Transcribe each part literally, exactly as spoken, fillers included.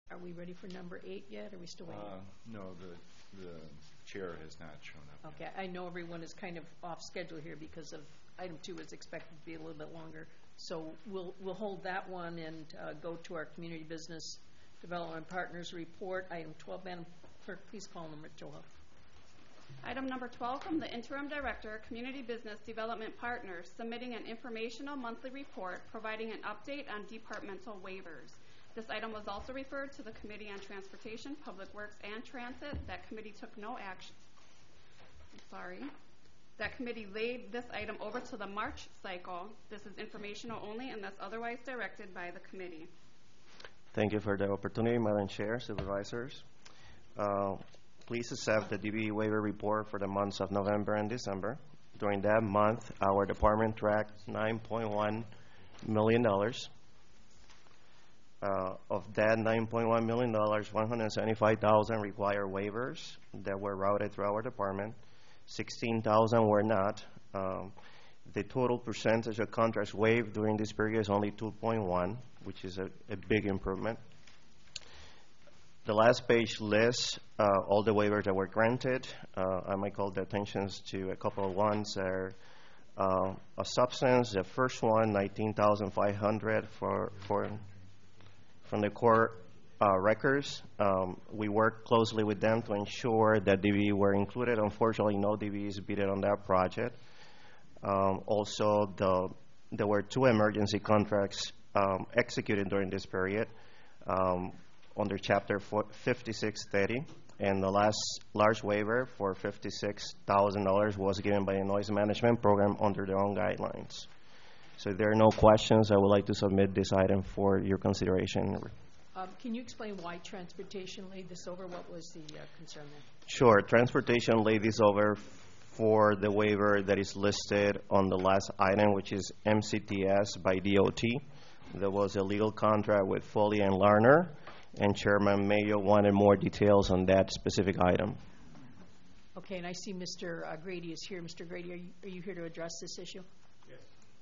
Are we ready for number eight yet? Are we still waiting? Uh, no, the, the chair has not shown up Okay, yet. I know everyone is kind of off schedule here because of item two is expected to be a little bit longer. So we'll, we'll hold that one and uh, go to our Community Business Development Partners report. Item twelve, Madam Clerk, please call number twelve. Item number twelve from the Interim Director, Community Business Development Partners, submitting an informational monthly report providing an update on departmental waivers. This item was also referred to the Committee on Transportation, Public Works, and Transit. That committee took no action. Sorry. That committee laid this item over to the March cycle. This is informational only unless otherwise directed by the committee. Thank you for the opportunity, Madam Chair, Supervisors. Uh, please accept the D B E waiver report for the months of November and December. During that month, our department tracked nine point one million dollars. Uh, of that nine point one million dollars, one hundred seventy-five thousand require waivers that were routed through our department. sixteen thousand were not. Um, the total percentage of contracts waived during this period is only two point one, which is a, a big improvement. The last page lists uh, all the waivers that were granted. Uh, I might call the attentions to a couple of ones that are uh, a substance. The first one, nineteen thousand five hundred for for from the core uh, records. Um, we worked closely with them to ensure that D B E were included. Unfortunately, no D B Es bid on that project. Um, also, the, there were two emergency contracts um, executed during this period um, under Chapter fifty-six thirty, and the last large waiver for fifty-six thousand dollars was given by a noise management program under their own guidelines. So if there are no questions, I would like to submit this item for your consideration. Um, can you explain why Transportation laid this over? What was the uh, concern there? Sure. Transportation laid this over for the waiver that is listed on the last item, which is M C T S by D O T. There was a legal contract with Foley and Larner, and Chairman Mayo wanted more details on that specific item. Okay, and I see Mister Uh, Grady is here. Mister Grady, are you, are you here to address this issue? Yes.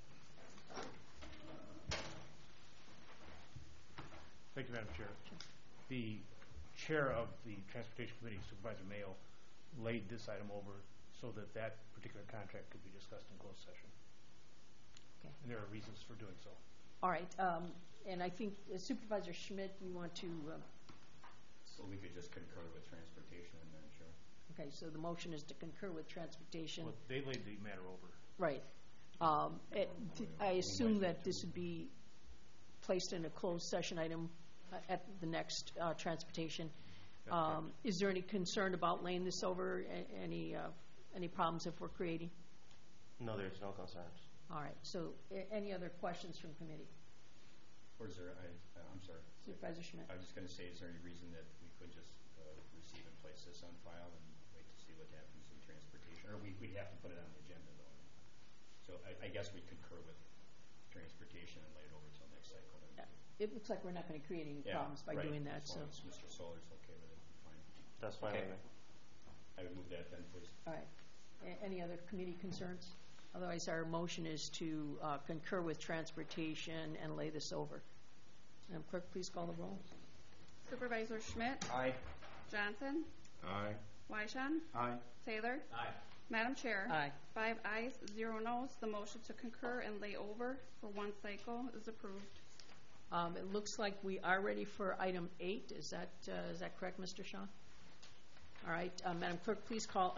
Thank you, Madam Chair. The chair of the Transportation Committee, Supervisor Mayo, laid this item over so that that particular contract could be discussed in closed session. Okay. And there are reasons for doing so. All right, um, and I think uh, Supervisor Schmidt, you want to. Uh, so we could just concur with Transportation, Madam Chair. Okay, so the motion is to concur with Transportation. Well, they laid the matter over. Right. Um, it, I assume that this would be placed in a closed session item uh, at the next uh, Transportation. Um, is there any concern about laying this over? A any uh, any problems if we're creating? No, there's no concerns. All right. So, a any other questions from committee? Or is there? I, uh, I'm sorry. Supervisor Schmidt. I was just going to say, is there any reason that we could just uh, receive and place this on file and wait to see what happens in Transportation, or we we have to put it on the agenda though? So I, I guess we concur with Transportation and lay it over until next cycle. Yeah. It looks like we're not going to create any yeah, problems by right. doing that. As So, as Mister Solar's okay with it, fine. That's fine. Okay. I would move that then, please. all right. A any other committee concerns? Otherwise, our motion is to uh, concur with Transportation and lay this over. Madam Clerk, please call the roll. Supervisor Schmidt? Aye. Johnson? Aye. Wyshan? Aye. Taylor? Aye. Madam Chair? Aye. Five ayes, zero noes. The motion to concur and lay over for one cycle is approved. Um, it looks like we are ready for item eight. Is that uh, is that correct, Mister Shaw? All right, uh, Madam Clerk, please call